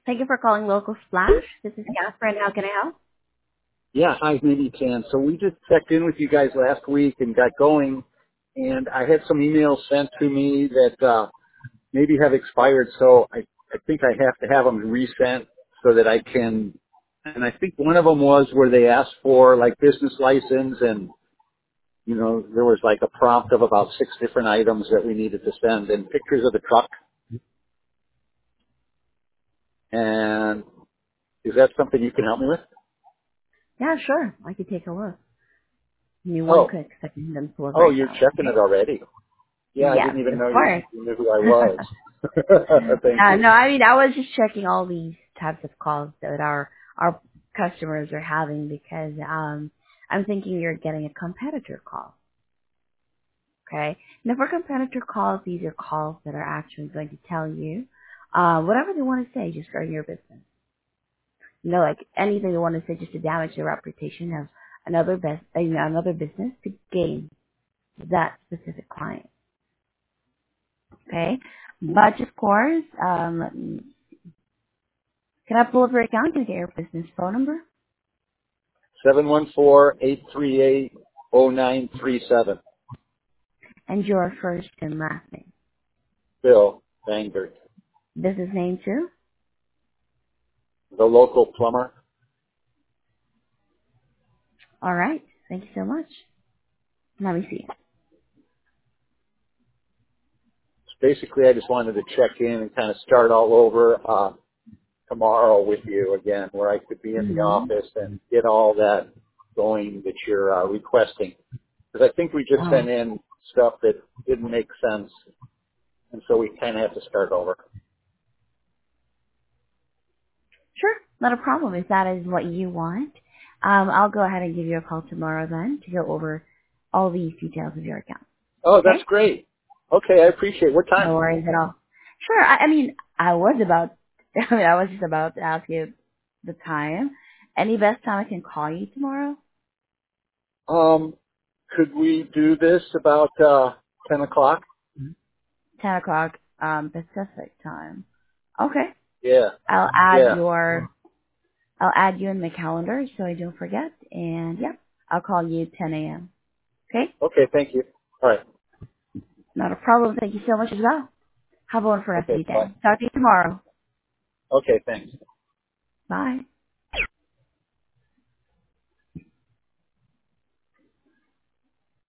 Thank you for calling Local Splash. This is Catherine. How can I help? Yeah, hi, maybe you can. So we just checked in with you guys last week and got going, and I had some emails sent to me that maybe have expired, so I think I have to have them resent so that I can, and I think one of them was where they asked for like business license and, you know, there was like a prompt of about 6 different items that we needed to send and pictures of the truck. And is that something you can help me with? Yeah, sure. I could take a look. Give me one Oh, quick second and pull it oh, right you're now, checking it okay? already. Yeah, I Yes, didn't even of know course. you knew who I was. Thank you. No, I mean, I was just checking all these types of calls that our customers are having because I'm thinking you're getting a competitor call, okay? Now, for competitor calls, these are calls that are actually going to tell you whatever they want to say just for your business. You know, like anything they want to say just to damage the reputation of another business to gain that specific client. Okay, but of course, can I pull up your account and get your business phone number 714-838-0937. and your first and last name, Bill Banger, business name too? the local plumber. All right, thank you so much. Let me see. Basically, I just wanted to check in and kind of start all over tomorrow with you again, where I could be in the Mm-hmm. office and get all that going that you're requesting. Because I think we just Oh, sent in stuff that didn't make sense, and so we kind of have to start over. sure, not a problem. If that is what you want, I'll go ahead and give you a call tomorrow then to go over all these details of your account. Oh, Okay? that's great. Okay, I appreciate it. What time? No worries at all. Sure. I mean, I was just about to ask you the time. Any best time I can call you tomorrow? Could we do this about 10 o'clock? 10 o'clock, Pacific time. Okay. Yeah, I'll add yeah. your, I'll add you in my calendar so I don't forget. And yeah, I'll call you 10 a.m. Okay? Okay, thank you. All right. Not a problem. Thank you so much as well. Have a wonderful rest of Okay, your bye. day. Talk to you tomorrow. Okay, thanks. Bye.